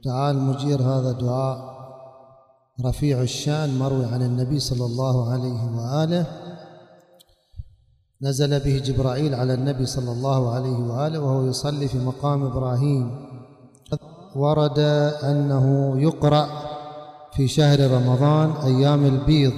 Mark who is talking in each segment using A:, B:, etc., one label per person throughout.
A: تعال مجير هذا دعاء رفيع الشان مروي عن النبي صلى الله عليه وآله، نزل به جبرائيل على النبي صلى الله عليه وآله وهو يصلي في مقام إبراهيم. ورد أنه يقرأ في شهر رمضان أيام البيض،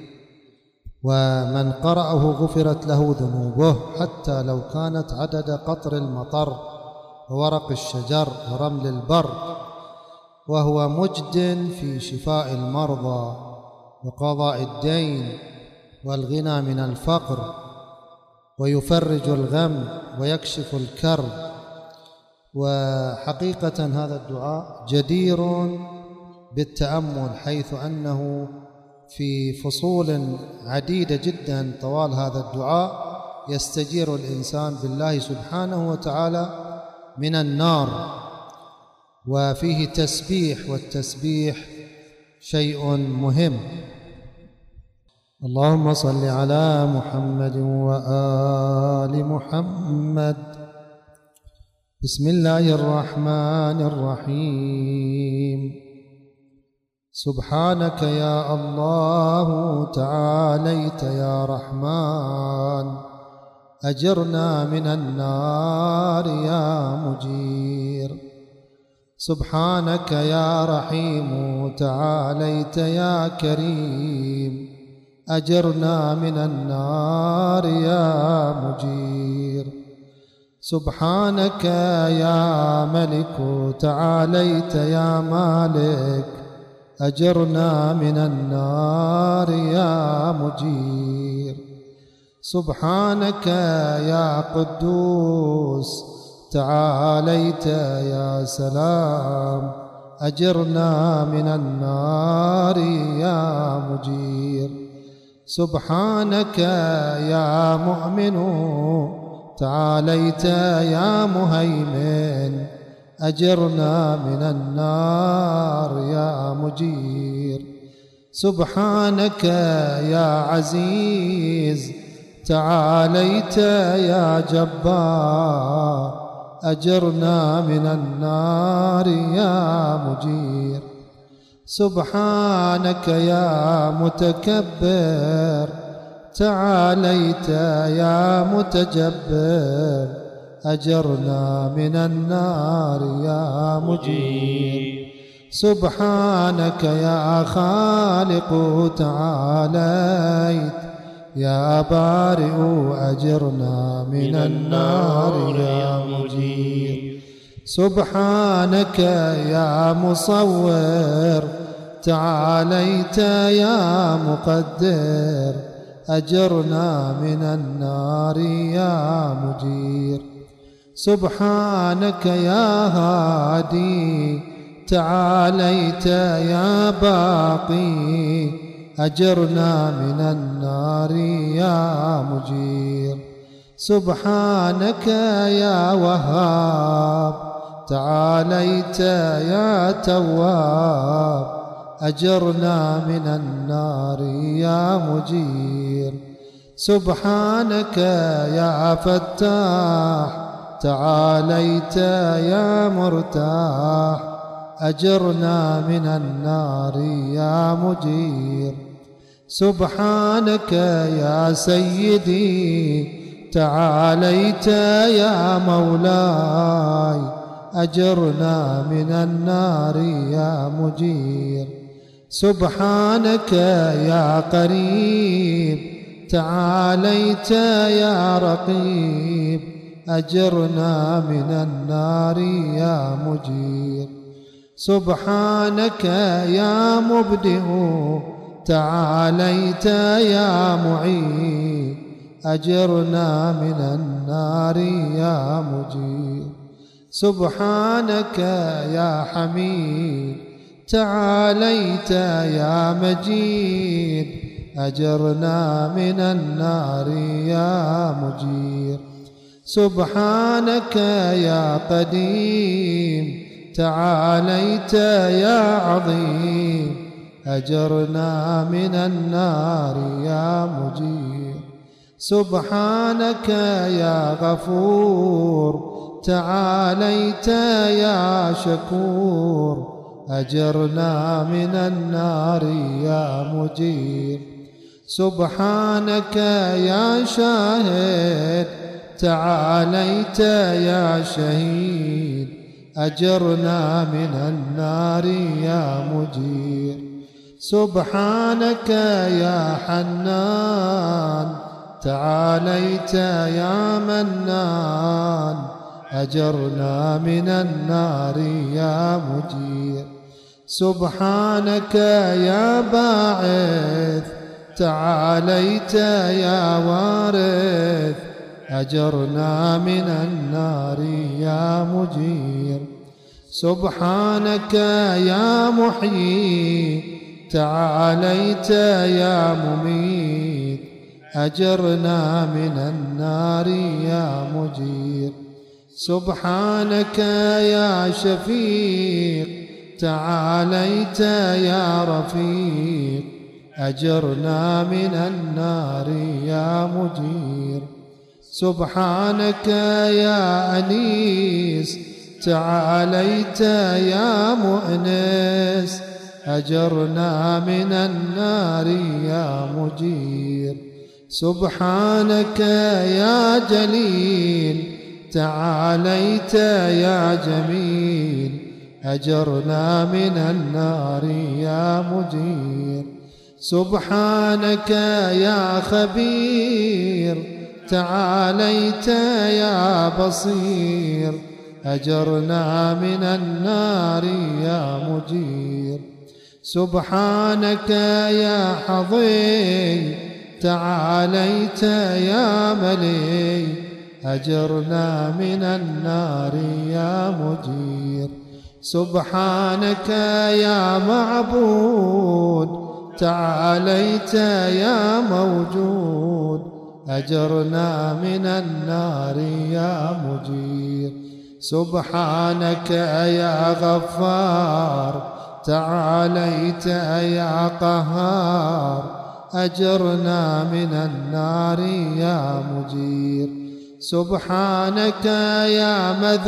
A: ومن قرأه غفرت له ذنوبه حتى لو كانت عدد قطر المطر وورق الشجر ورمل البر، وهو مجد في شفاء المرضى وقضاء الدين والغنى من الفقر، ويفرج الغم ويكشف الكرب. وحقيقة هذا الدعاء جدير بالتأمل، حيث أنه في فصول عديدة جدا طوال هذا الدعاء يستجير الإنسان بالله سبحانه وتعالى من النار، وفيه تسبيح، والتسبيح شيء مهم. اللهم صل على محمد وآل محمد. بسم الله الرحمن الرحيم. سبحانك يا الله تعاليت يا رحمن، أجرنا من النار يا مجير. سبحانك يا رحيم تعاليت يا كريم، أجرنا من النار يا مجير. سبحانك يا ملك تعاليت يا مالك، أجرنا من النار يا مجير. سبحانك يا قدوس تعاليت يا سلام، أجرنا من النار يا مجير. سبحانك يا مؤمن تعاليت يا مهيمن، أجرنا من النار يا مجير. سبحانك يا عزيز تعاليت يا جبار، أجرنا من النار يا مجير. سبحانك يا متكبر تعاليت يا متجبر، أجرنا من النار يا مجير. سبحانك يا خالق تعاليت يا بارئ، أجرنا من النار يا مجير. سبحانك يا مصور تعاليت يا مقدر، أجرنا من النار يا مجير. سبحانك يا هادي تعاليت يا باقي، أجرنا من النار يا مجير. سبحانك يا وهاب تعاليت يا تواب، أجرنا من النار يا مجير. سبحانك يا فتاح تعاليت يا مرتاح، أجرنا من النار يا مجير. سبحانك يا سيدي تعاليت يا مولاي، أجرنا من النار يا مجير. سبحانك يا قريب تعاليت يا رقيب، أجرنا من النار يا مجير. سبحانك يا مبدئ تعاليت يا معين، أجرنا من النار يا مجير. سبحانك يا حميد تعاليت يا مجيد، أجرنا من النار يا مجير. سبحانك يا قديم تعاليت يا عظيم، أجرنا من النار يا مجير. سبحانك يا غفور تعاليت يا شكور، أجرنا من النار يا مجير. سبحانك يا شاهد تعاليت يا شهيد، أجرنا من النار يا مجير. سبحانك يا حنان تعاليت يا منان، أجرنا من النار يا مجير. سبحانك يا باعث تعاليت يا وارث، أجرنا من النار يا مجير. سبحانك يا محيي تعاليت يا مميت، أجرنا من النار يا مجير. سبحانك يا شفيق تعاليت يا رفيق، أجرنا من النار يا مجير. سبحانك يا أنيس تعاليت يا مؤنس، أجرنا من النار يا مجير. سبحانك يا جليل تعاليت يا جميل، أجرنا من النار يا مجير. سبحانك يا خبير تعاليت يا بصير، أجرنا من النار يا مجير. سبحانك يا حظي تعاليت يا ملي، أجرنا من النار يا مجير. سبحانك يا معبود تعاليت يا موجود، أجرنا من النار يا مجير. سبحانك يا غفار تعاليت يا قهار، أجرنا من النار يا مجير. سبحانك يا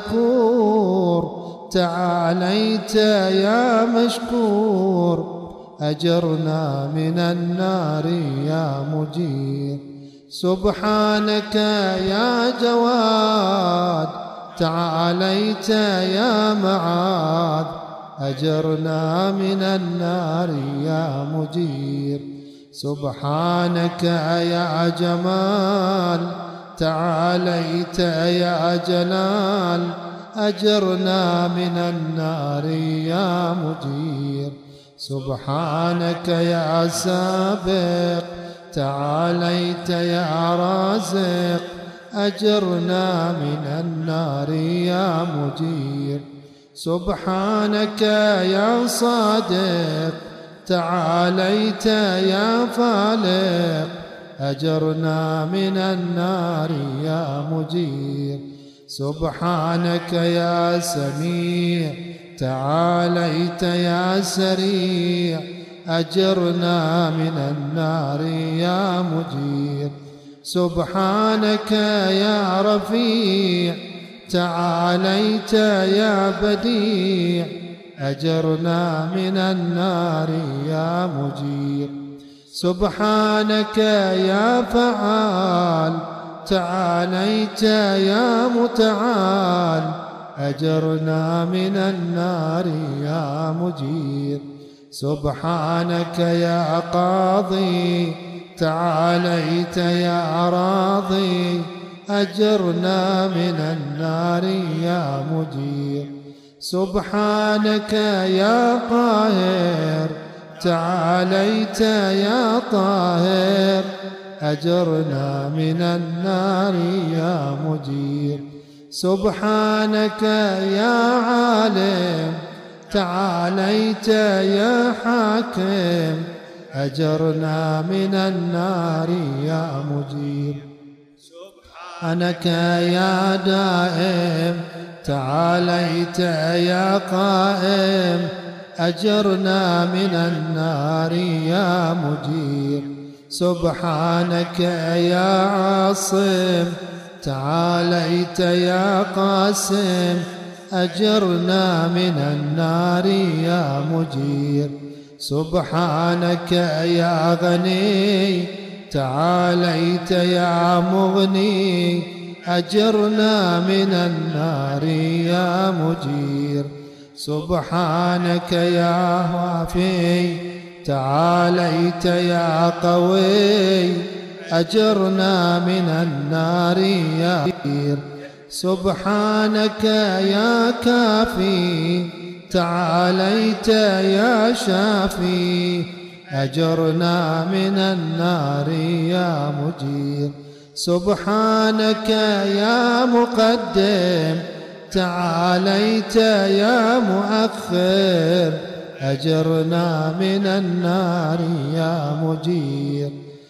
A: مذكور تعاليت يا مشكور، أجرنا من النار يا مجير. سبحانك يا جواد تعاليت يا معاذ، أجرنا من النار يا مجير. سبحانك يا جمال تعاليت يا جلال، أجرنا من النار يا مجير. سبحانك يا سابق تعاليت يا رازق، أجرنا من النار يا مجير. سبحانك يا صادق تعاليت يا فالق، أجرنا من النار يا مجير. سبحانك يا سميع تعاليت يا سريع، أجرنا من النار يا مجير. سبحانك يا رفيع تعاليت يا بديع، أجرنا من النار يا مجير. سبحانك يا فعال تعاليت يا متعال، أجرنا من النار يا مجير. سبحانك يا قاضي تعاليت يا راضي، أجرنا من النار يا مجير. سبحانك يا قاهر تعاليت يا طاهر، أجرنا من النار يا مجير. سبحانك يا عالم تعاليت يا حاكم، أجرنا من النار يا مجير. سبحانك يا دائم تعاليت يا قائم، أجرنا من النار يا مجير. سبحانك يا عاصم تعاليت يا قاسم، أجرنا من النار يا مجير. سبحانك يا غني تعاليت يا مغني أجرنا من النار يا مجير. سبحانك يا وافي تعاليت يا قوي أجرنا من النار يا مجير. سبحانك يا كافي تعاليت يا شافي أجرنا من النار يا مجير. سبحانك يا مقدم تعاليت يا مؤخر أجرنا من النار يا مجير.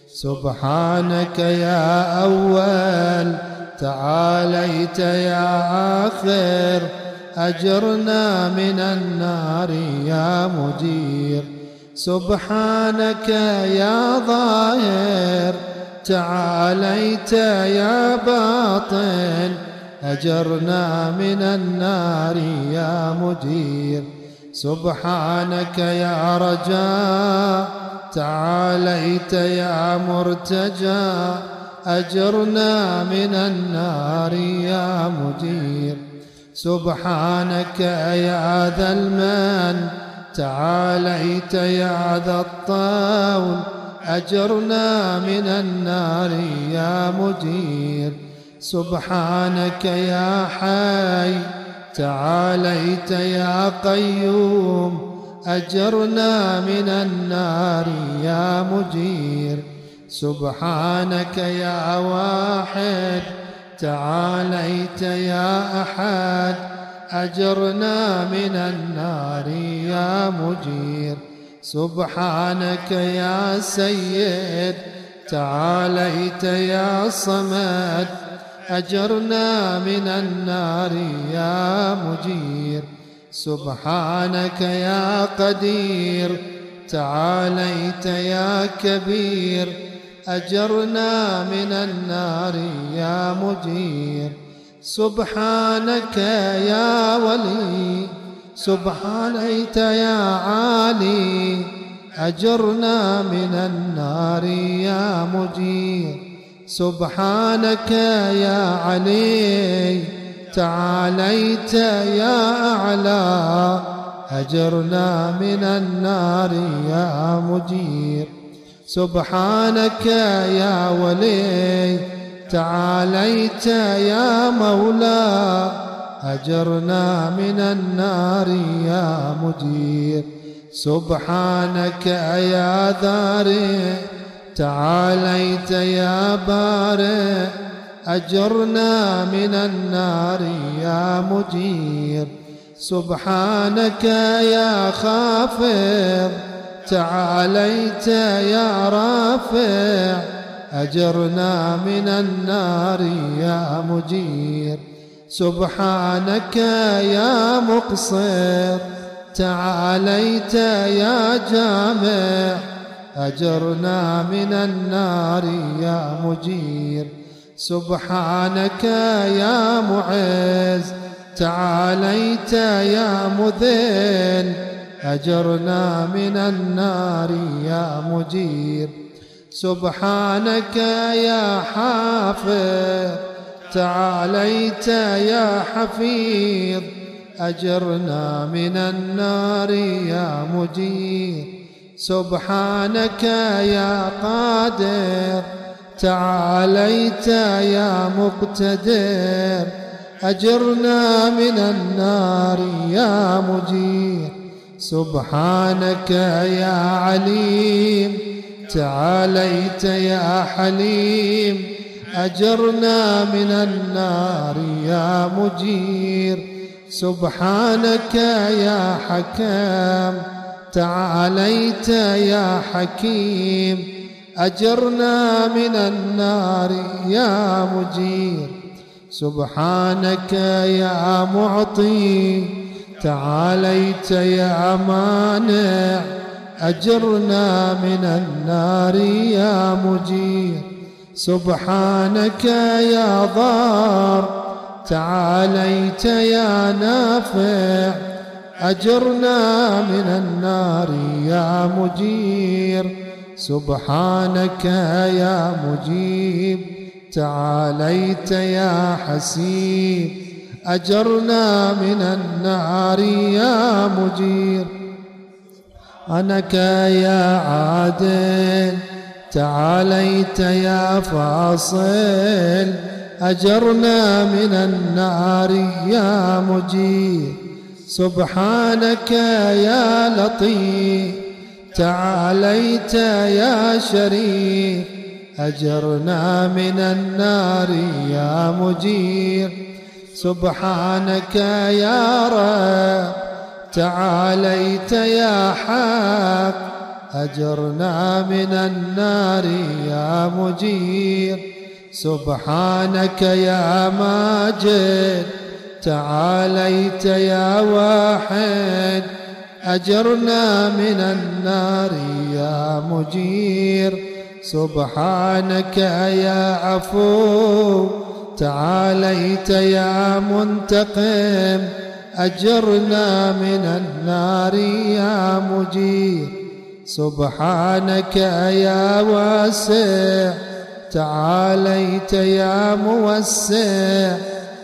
A: سبحانك يا أول تعاليت يا آخر أجرنا من النار يا مجير. سبحانك يا ظاهر تعاليت يا باطن أجرنا من النار يا مجير. سبحانك يا رجاء تعاليت يا مرتجى أجرنا من النار يا مجير. سبحانك يا ذا المن تعاليت يا ذا الطول أجرنا من النار يا مجير. سبحانك يا حي تعاليت يا قيوم أجرنا من النار يا مجير. سبحانك يا واحد تعاليت يا أحد أجرنا من النار يا مجير. سبحانك يا سيد تعاليت يا صمد أجرنا من النار يا مجير. سبحانك يا قدير تعاليت يا كبير أجرنا من النار يا مجير. سبحانك يا ولي سبحانك يا عالي أجرنا من النار يا مجير. سبحانك يا علي تعاليت يا أعلى أجرنا من النار يا مجير. سبحانك يا ولي تعاليت يا مولا أجرنا من النار يا مجير. سبحانك يا ذارئ تعاليت يا بارئ أجرنا من النار يا مجير. سبحانك يا خافض تعاليت يا رافع أجرنا من النار يا مجير. سبحانك يا مقسط تعاليت يا جامع أجرنا من النار يا مجير. سبحانك يا معز تعاليت يا مذل أجرنا من النار يا مجير. سبحانك يا حافظ تعاليت يا حفيظ أجرنا من النار يا مجير. سبحانك يا قادر تعاليت يا مقتدر أجرنا من النار يا مجير. سبحانك يا عليم تعاليت يا حليم أجرنا من النار يا مجير. سبحانك يا حكم تعاليت يا حكيم أجرنا من النار يا مجير. سبحانك يا معطي تعاليت يا مانع أجرنا من النار يا مجير. سبحانك يا ضار تعاليت يا نافع أجرنا من النار يا مجير سبحانك يا مجيب تعاليت يا حسيب أجرنا من النار يا مجير سبحانك يا عادل تعاليت يا فاصل أجرنا من النار يا مجير سبحانك يا لطيف تعاليت يا شريف أجرنا من النار يا مجير سبحانك يا رب تعاليت يا حق أجرنا من النار يا مجير سبحانك يا ماجد تعاليت يا واحد أجرنا من النار يا مجير سبحانك يا عفو تعاليت يا منتقم أجرنا من النار يا مجير سبحانك يا واسع تعاليت يا موسع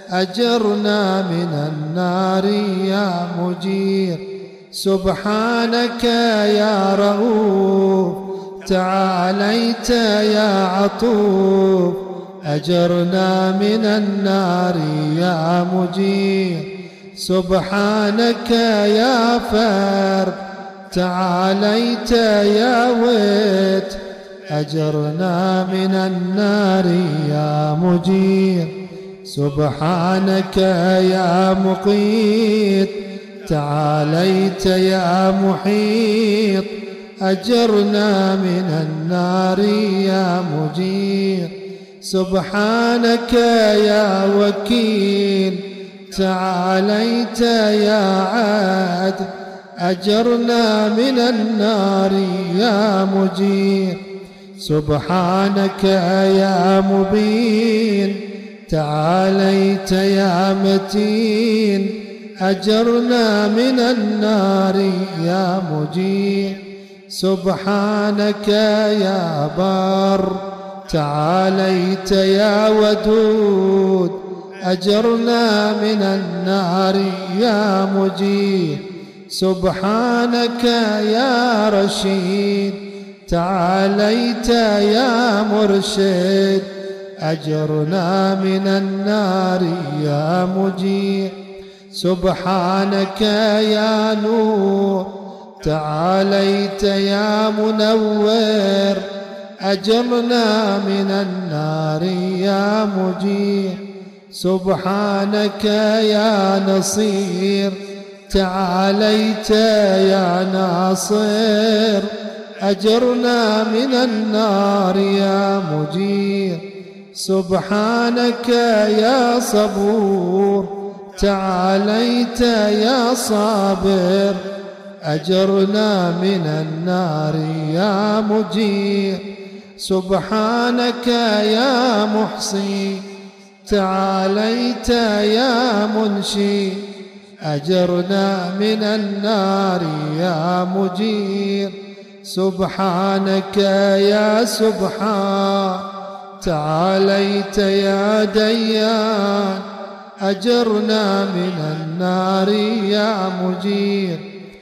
A: أجرنا من النار يا مجير سبحانك يا رؤوف تعاليت يا عطوف أجرنا من النار يا مجير سبحانك يا فرد تعاليت يا ود أجرنا من النار يا مجير سبحانك يا مقيت تعاليت يا محيط أجرنا من النار يا مجير سبحانك يا وكيل تعاليت يا عادل أجرنا من النار يا مجير سبحانك يا مبين تعاليت يا متين أجرنا من النار يا مجير سبحانك يا بر تعاليت يا ودود أجرنا من النار يا مجير سبحانك يا رشيد تعاليت يا مرشد أجرنا من النار يا مجير سبحانك يا نور تعاليت يا منور أجرنا من النار يا مجير سبحانك يا نصير تعاليت يا ناصر أجرنا من النار يا مجير سبحانك يا صبور تعاليت يا صابر أجرنا من النار يا مجير سبحانك يا محصي تعاليت يا منشي أجرنا من النار يا مجير سبحانك يا سبحان تعاليت يا ديان أجرنا من النار يا مجير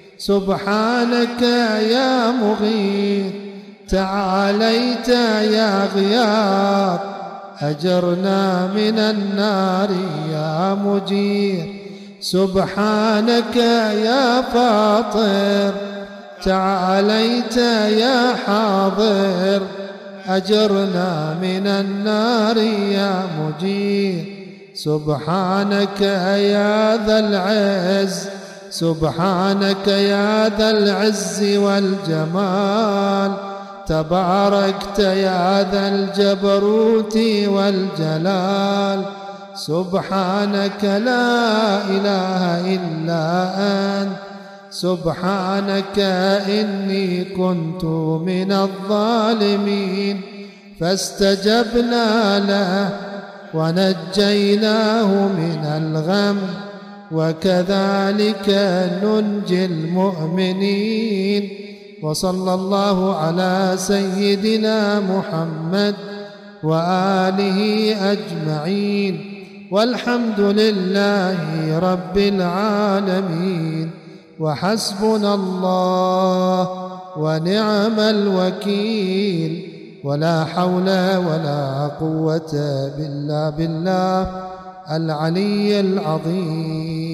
A: سبحانك يا مغيث تعاليت يا غياث أجرنا من النار يا مجير سبحانك يا فاطر تعاليت يا حاضر أجرنا من النار يا مجير سبحانك يا ذا العز سبحانك يا ذا العز والجمال تباركت يا ذا الجبروت والجلال سبحانك لا إله إلا أنت سبحانك إني كنت من الظالمين فاستجبنا له ونجيناه من الغم وكذلك ننجي المؤمنين. وصلى الله على سيدنا محمد وآله أجمعين، والحمد لله رب العالمين، وحسبنا الله ونعم الوكيل، ولا حول ولا قوة إلا بالله العلي العظيم.